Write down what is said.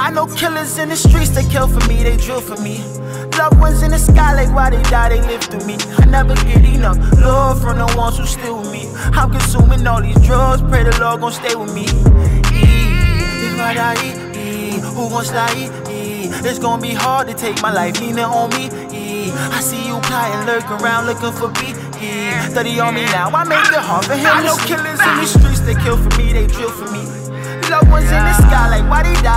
I know killers in the streets, they kill for me, they drill for me. Loved ones in the sky, like why they die, they live through me. I never get enough love from the ones who still with me. I'm consuming all these drugs, pray the Lord gon' stay with me. If I die, who gon' slide? It's gon' be hard to take my life, leaning on me. I see you plotting, lurking around, looking for beat. Study on me now, I make it hard for him. I know killers in the streets, they kill for me, they drill for me. Loved ones in the sky, like why they die,